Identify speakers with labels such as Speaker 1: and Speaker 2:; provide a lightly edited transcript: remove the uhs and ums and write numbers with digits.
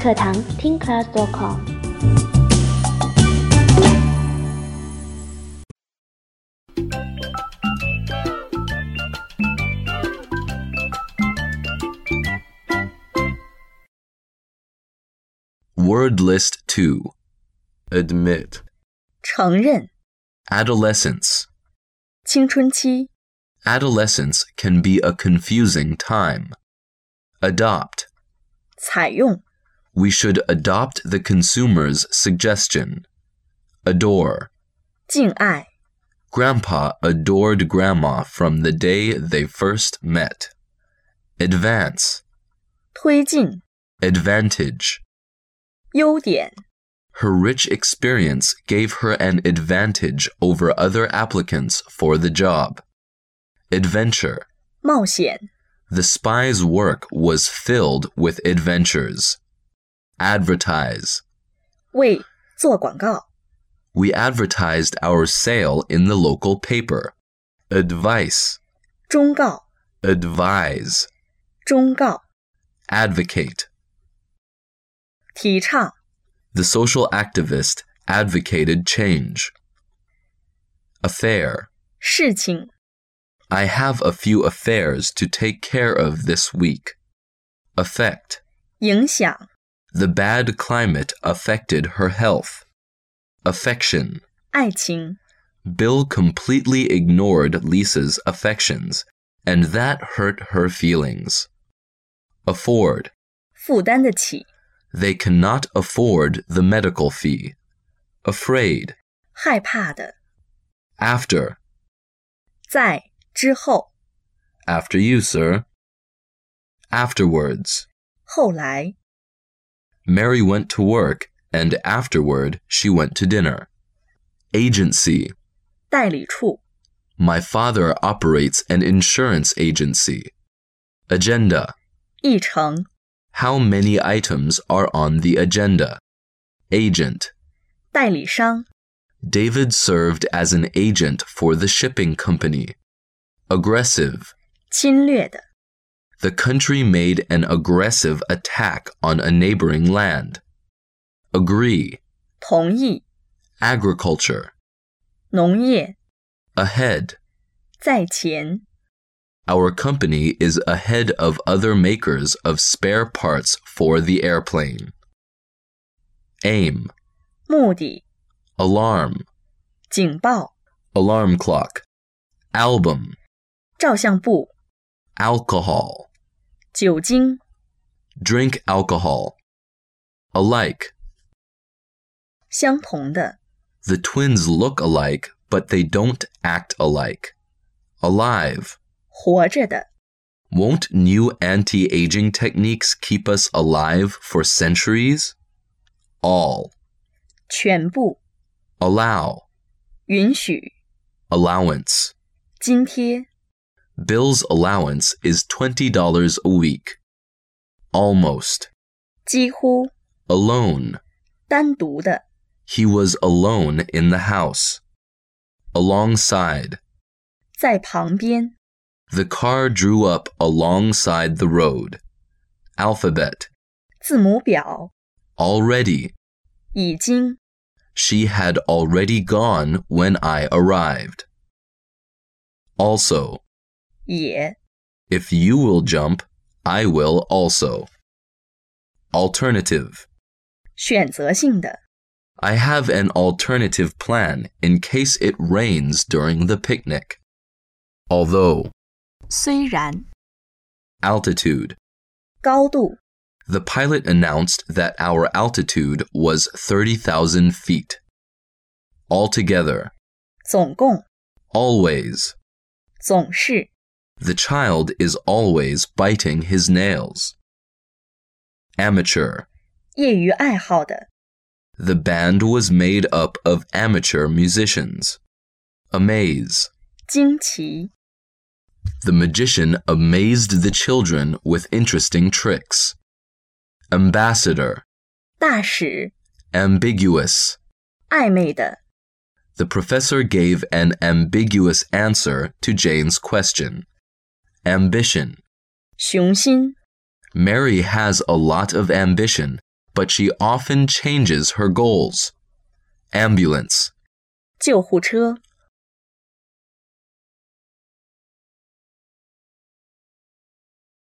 Speaker 1: 课堂听 class.com。
Speaker 2: Word list 2. Admit.
Speaker 3: 承认
Speaker 2: Adolescence.
Speaker 3: 青春期
Speaker 2: Adolescence can be a confusing time. Adopt.
Speaker 3: 采用
Speaker 2: We should adopt the consumer's suggestion. Adore.
Speaker 3: 敬爱
Speaker 2: Grandpa adored Grandma from the day they first met. Advance.
Speaker 3: 推进
Speaker 2: Advantage.
Speaker 3: 优点
Speaker 2: Her rich experience gave her an advantage over other applicants for the job. Adventure.
Speaker 3: 冒险
Speaker 2: The spy's work was filled with adventures. Advertise.
Speaker 3: 为做广告
Speaker 2: We advertised our sale in the local paper. Advice.
Speaker 3: 忠告
Speaker 2: Advise.
Speaker 3: 忠告
Speaker 2: Advocate.
Speaker 3: 提倡
Speaker 2: The social activist advocated change. Affair.
Speaker 3: 事情
Speaker 2: I have a few affairs to take care of this week. Affect.
Speaker 3: 影响
Speaker 2: The bad climate affected her health. Affection.
Speaker 3: 爱情
Speaker 2: Bill completely ignored Lisa's affections, and that hurt her feelings. Afford.
Speaker 3: 负担得起
Speaker 2: They cannot afford the medical fee. Afraid.
Speaker 3: 害怕的
Speaker 2: After.
Speaker 3: 在之后
Speaker 2: After you, sir. Afterwards.
Speaker 3: 后来
Speaker 2: Mary went to work, and afterward she went to dinner. Agency.
Speaker 3: 代理处
Speaker 2: My father operates an insurance agency. Agenda.
Speaker 3: 议程
Speaker 2: How many items are on the agenda? Agent.
Speaker 3: 代理商
Speaker 2: David served as an agent for the shipping company. Aggressive.
Speaker 3: 侵略的
Speaker 2: The country made an aggressive attack on a neighboring land. Agree.
Speaker 3: 同意
Speaker 2: Agriculture.
Speaker 3: 农业
Speaker 2: Ahead.
Speaker 3: 在前
Speaker 2: Our company is ahead of other makers of spare parts for the airplane. Aim.
Speaker 3: 目的
Speaker 2: Alarm.
Speaker 3: 警报
Speaker 2: Alarm clock. Album.
Speaker 3: 照相簿
Speaker 2: Alcohol.
Speaker 3: 酒精
Speaker 2: Drink alcohol. Alike.
Speaker 3: 相同的
Speaker 2: The twins look alike, but they don't act alike. Alive.
Speaker 3: 活着的
Speaker 2: Won't new anti-aging techniques keep us alive for centuries? All.
Speaker 3: 全部
Speaker 2: Allow.
Speaker 3: 允许
Speaker 2: Allowance.
Speaker 3: 津贴
Speaker 2: Bill's allowance is $20 a week. Almost.
Speaker 3: 几乎
Speaker 2: Alone.
Speaker 3: 单独的
Speaker 2: He was alone in the house. Alongside.
Speaker 3: 在旁边
Speaker 2: The car drew up alongside the road. Alphabet.
Speaker 3: 字母表
Speaker 2: Already.
Speaker 3: 已经
Speaker 2: She had already gone when I arrived. Also.
Speaker 3: 也
Speaker 2: If you will jump, I will also. Alternative.
Speaker 3: 选择性的
Speaker 2: I have an alternative plan in case it rains during the picnic. Although.
Speaker 3: 虽然
Speaker 2: Altitude.
Speaker 3: 高度
Speaker 2: The pilot announced that our altitude was 30,000 feet. Altogether.
Speaker 3: 总共
Speaker 2: Always.
Speaker 3: 总是
Speaker 2: The child is always biting his nails. Amateur.
Speaker 3: 业余爱好的
Speaker 2: The band was made up of amateur musicians. Amaze.
Speaker 3: 惊奇
Speaker 2: The magician amazed the children with interesting tricks. Ambassador.
Speaker 3: 大使
Speaker 2: Ambiguous.
Speaker 3: 暧昧的
Speaker 2: The professor gave an ambiguous answer to Jane's question. Ambition.
Speaker 3: 雄心
Speaker 2: Mary has a lot of ambition, but she often changes her goals. Ambulance.
Speaker 3: 救护车